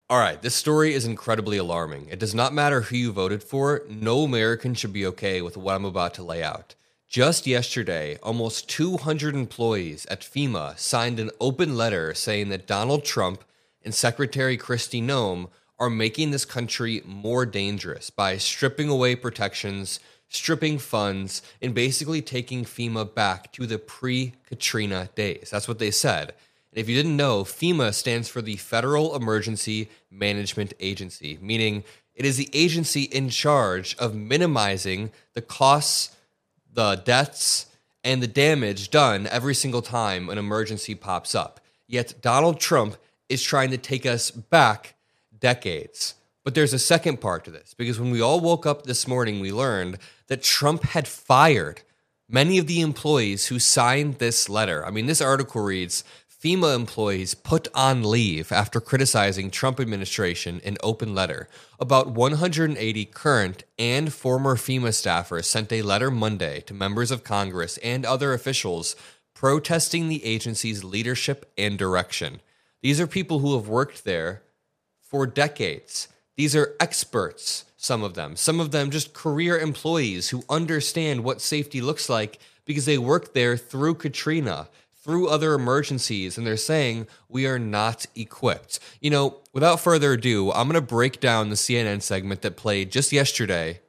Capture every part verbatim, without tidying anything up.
All right, this story is incredibly alarming. It does not matter who you voted for. No American should be okay with what I'm about to lay out. Just yesterday, almost two hundred employees at FEMA signed an open letter saying that Donald Trump and Secretary Kristi Noem are making this country more dangerous by stripping away protections, stripping funds, and basically taking FEMA back to the pre-Katrina days. That's what they said. And if you didn't know, FEMA stands for the Federal Emergency Management Agency, meaning it is the agency in charge of minimizing the costs, the deaths, and the damage done every single time an emergency pops up. Yet Donald Trump is trying to take us back decades. But there's a second part to this, because when we all woke up this morning, we learned that Trump had fired many of the employees who signed this letter. I mean, this article reads, FEMA employees put on leave after criticizing Trump administration in open letter. About one hundred eighty current and former FEMA staffers sent a letter Monday to members of Congress and other officials protesting the agency's leadership and direction. These are people who have worked there for decades. These are experts, some of them. Some of them just career employees who understand what safety looks like because they worked there through Katrina, through other emergencies, and they're saying we are not equipped. You know, without further ado, I'm going to break down the C N N segment that played just yesterday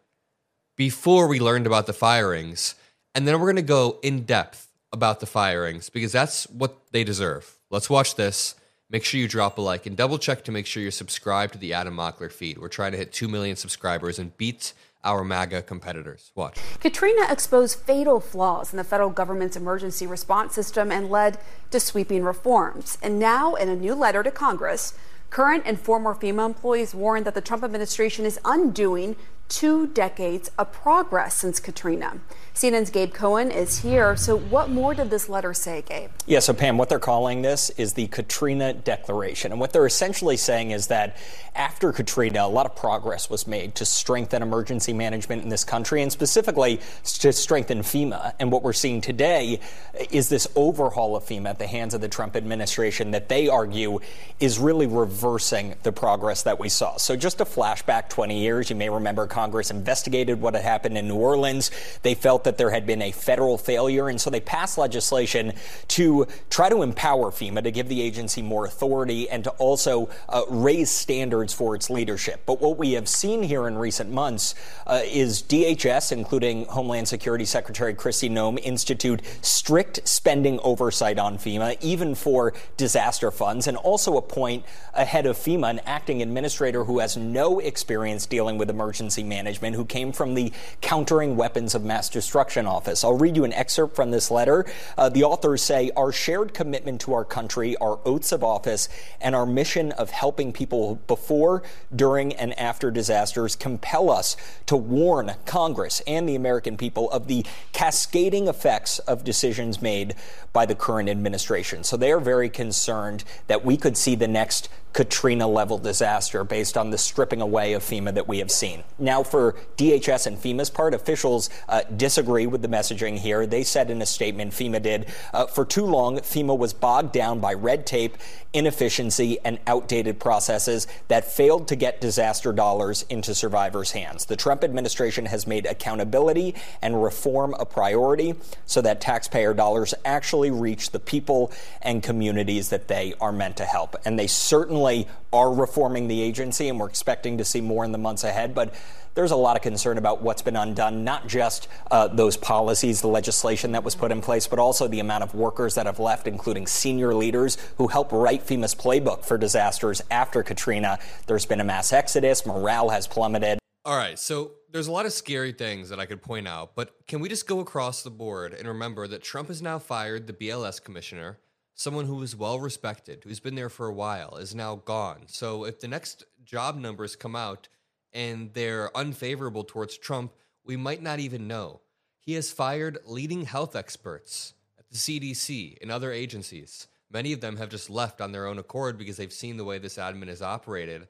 before we learned about the firings, and then we're going to go in depth about the firings because that's what they deserve. Let's watch this. Make sure you drop a like and double check to make sure you're subscribed to the Adam Mockler feed. We're trying to hit two million subscribers and beat our MAGA competitors. Watch. Katrina exposed fatal flaws in the federal government's emergency response system and led to sweeping reforms. And now, in a new letter to Congress, current and former FEMA employees warned that the Trump administration is undoing two decades of progress since Katrina. C N N's Gabe Cohen is here. So what more did this letter say, Gabe? Yeah, so Pam, what they're calling this is the Katrina Declaration. And what they're essentially saying is that after Katrina, a lot of progress was made to strengthen emergency management in this country and specifically to strengthen FEMA. And what we're seeing today is this overhaul of FEMA at the hands of the Trump administration that they argue is really reversing the progress that we saw. So just a flashback twenty years, you may remember Congress investigated what had happened in New Orleans. They felt that there had been a federal failure, and so they passed legislation to try to empower FEMA, to give the agency more authority and to also uh, raise standards for its leadership. But what we have seen here in recent months uh, is D H S, including Homeland Security Secretary Kristi Noem, institute strict spending oversight on FEMA, even for disaster funds, and also appoint a head of FEMA, an acting administrator who has no experience dealing with emergency management, who came from the Countering Weapons of Mass Destruction office. I'll read you an excerpt from this letter. Uh, the authors say, our shared commitment to our country, our oaths of office, and our mission of helping people before, during, and after disasters compel us to warn Congress and the American people of the cascading effects of decisions made by the current administration. So they are very concerned that we could see the next Katrina-level disaster based on the stripping away of FEMA that we have seen. Now, for D H S and FEMA's part, officials uh, disagree with the messaging here. They said in a statement, FEMA did, uh, for too long, FEMA was bogged down by red tape, inefficiency, and outdated processes that failed to get disaster dollars into survivors' hands. The Trump administration has made accountability and reform a priority so that taxpayer dollars actually reach the people and communities that they are meant to help. And they certainly are reforming the agency, and we're expecting to see more in the months ahead. But there's a lot of concern about what's been undone, not just uh, those policies, the legislation that was put in place, but also the amount of workers that have left, including senior leaders who helped write FEMA's playbook for disasters after Katrina. There's been a mass exodus. Morale has plummeted. All right, so there's a lot of scary things that I could point out, but can we just go across the board and remember that Trump has now fired the B L S commissioner, someone who is well respected, who's been there for a while, is now gone. So if the next job numbers come out and they're unfavorable towards Trump, we might not even know. He has fired leading health experts at the C D C and other agencies. Many of them have just left on their own accord because they've seen the way this admin has operated.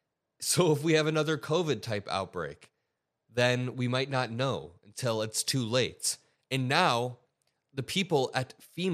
So if we have another COVID-type outbreak, then we might not know until it's too late. And now the people at FEMA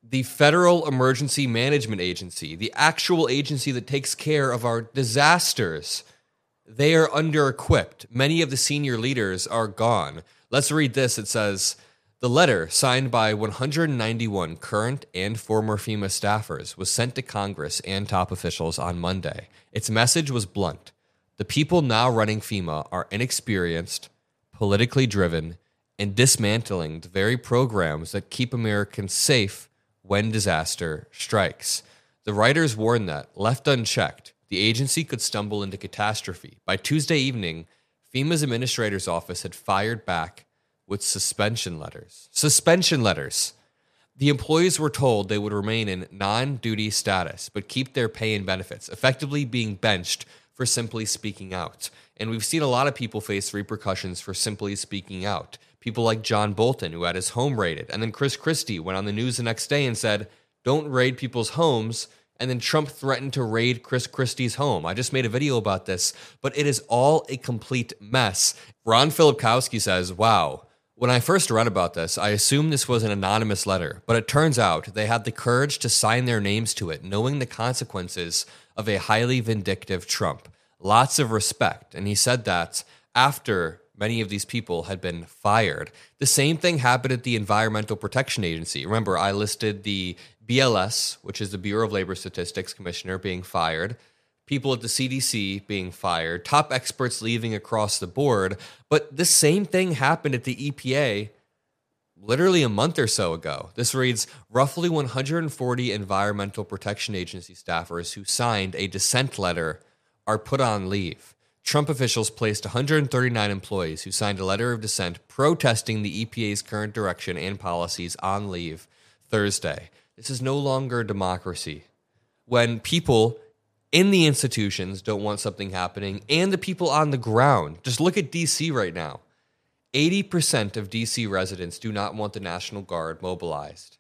The Federal Emergency Management Agency, the actual agency that takes care of our disasters, they are under-equipped. Many of the senior leaders are gone. Let's read this. It says, the letter signed by one hundred ninety-one current and former FEMA staffers was sent to Congress and top officials on Monday. Its message was blunt. The people now running FEMA are inexperienced, politically driven, and dismantling the very programs that keep Americans safe when disaster strikes. The writers warned that, left unchecked, the agency could stumble into catastrophe. By Tuesday evening, FEMA's administrator's office had fired back with suspension letters. Suspension letters. The employees were told they would remain in non-duty status, but keep their pay and benefits, effectively being benched for simply speaking out. And we've seen a lot of people face repercussions for simply speaking out. People like John Bolton, who had his home raided. And then Chris Christie went on the news the next day and said, don't raid people's homes. And then Trump threatened to raid Chris Christie's home. I just made a video about this, but it is all a complete mess. Ron Filipkowski says, wow, when I first read about this, I assumed this was an anonymous letter, but it turns out they had the courage to sign their names to it, knowing the consequences of a highly vindictive Trump. Lots of respect. And he said that after many of these people had been fired. The same thing happened at the Environmental Protection Agency. Remember, I listed the B L S, which is the Bureau of Labor Statistics commissioner, being fired, people at the C D C being fired, top experts leaving across the board. But the same thing happened at the E P A literally a month or so ago. This reads, roughly one hundred forty Environmental Protection Agency staffers who signed a dissent letter are put on leave. Trump officials placed one hundred thirty-nine employees who signed a letter of dissent protesting the E P A's current direction and policies on leave Thursday. This is no longer a democracy. When people in the institutions don't want something happening and the people on the ground, just look at D C right now. eighty percent of D C residents do not want the National Guard mobilized.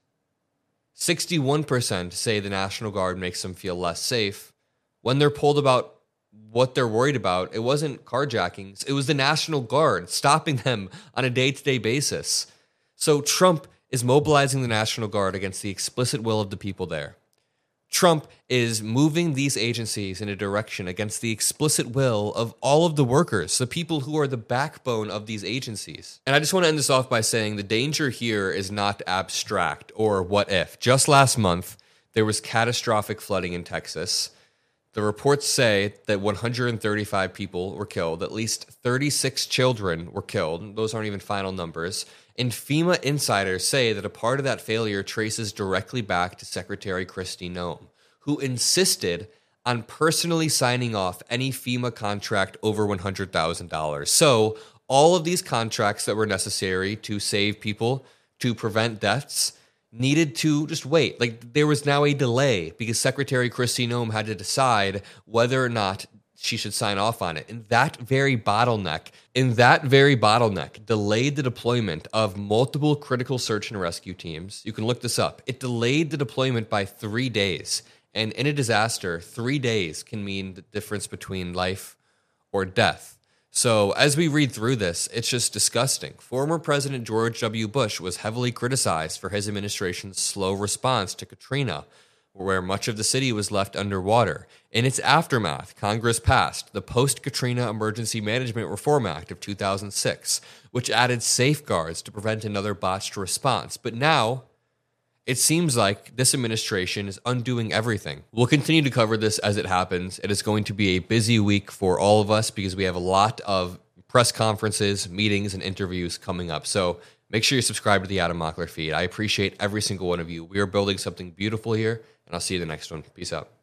sixty-one percent say the National Guard makes them feel less safe. When they're polled about what they're worried about, it wasn't carjackings. It was the National Guard stopping them on a day-to-day basis. So Trump is mobilizing the National Guard against the explicit will of the people there. Trump is moving these agencies in a direction against the explicit will of all of the workers, the people who are the backbone of these agencies. And I just want to end this off by saying the danger here is not abstract or what if. Just last month, there was catastrophic flooding in Texas. The reports say that one hundred thirty-five people were killed, at least thirty-six children were killed. Those aren't even final numbers. And FEMA insiders say that a part of that failure traces directly back to Secretary Kristi Noem, who insisted on personally signing off any FEMA contract over one hundred thousand dollars. So all of these contracts that were necessary to save people, to prevent deaths, needed to just wait. Like, there was now a delay because Secretary Kristi Noem had to decide whether or not she should sign off on it. And that very bottleneck, in that very bottleneck, delayed the deployment of multiple critical search and rescue teams. You can look this up. It delayed the deployment by three days. And in a disaster, three days can mean the difference between life or death. So as we read through this, it's just disgusting. Former President George W. Bush was heavily criticized for his administration's slow response to Katrina, where much of the city was left underwater. In its aftermath, Congress passed the Post-Katrina Emergency Management Reform Act of two thousand six, which added safeguards to prevent another botched response. But now, it seems like this administration is undoing everything. We'll continue to cover this as it happens. It is going to be a busy week for all of us because we have a lot of press conferences, meetings, and interviews coming up. So make sure you subscribe to the Adam Mockler feed. I appreciate every single one of you. We are building something beautiful here, and I'll see you in the next one. Peace out.